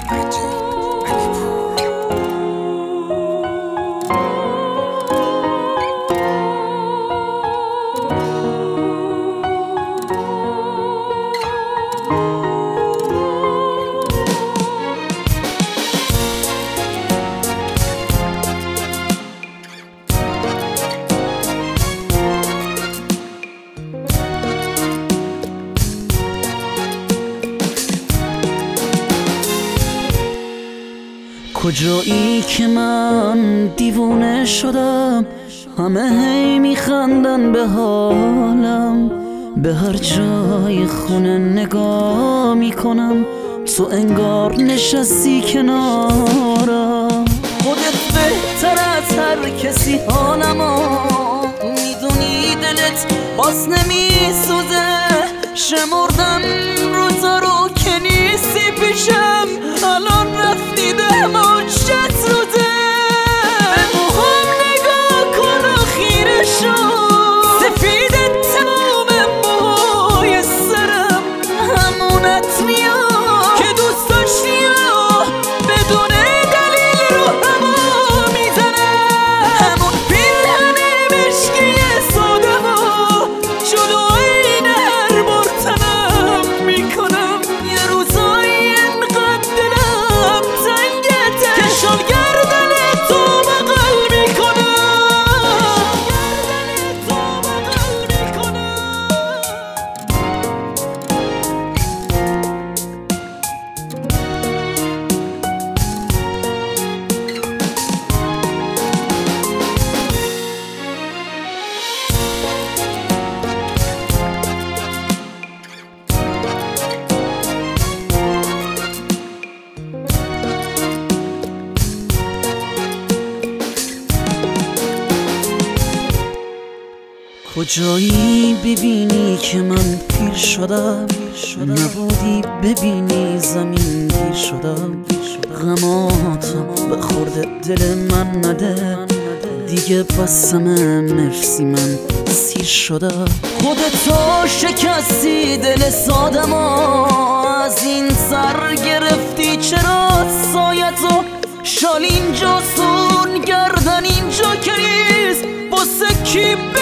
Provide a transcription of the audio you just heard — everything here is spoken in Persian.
کجایی که من دیوونه شدم، همه هی میخندن به حالم، به هر جای خونه نگاه میکنم تو انگار نشستی کنارم. خودت بهتر از هر کسی حالمو میدونی، دلت باز نمیسوزه، شمردم روزا رو که نیستی پیشم، الان رفتی ده مجت روزه. به موهام نگاه کن و خیره شو، سفید تمام موهای سرم، همونت میاد که دوست داشتی و بدون دلیل رو هوا میزنه، همون پیرهن مشکی ساده و جلوی هر بار تنم میکنم. یه روزایی انقدر دلم تنگته که شال گردن تو بغل میکنم. کجایی ببینی که من پیر شدم، نبودی ببینی زمین گیر شدم. غماتم به خورده دل من نده دیگه، بسم مرسی من سیر شدم. خودتو شکستی دل سادم و از این سر گرفتی، چرا سایتو شال اینجا سون گردن اینجا کریز واسه کی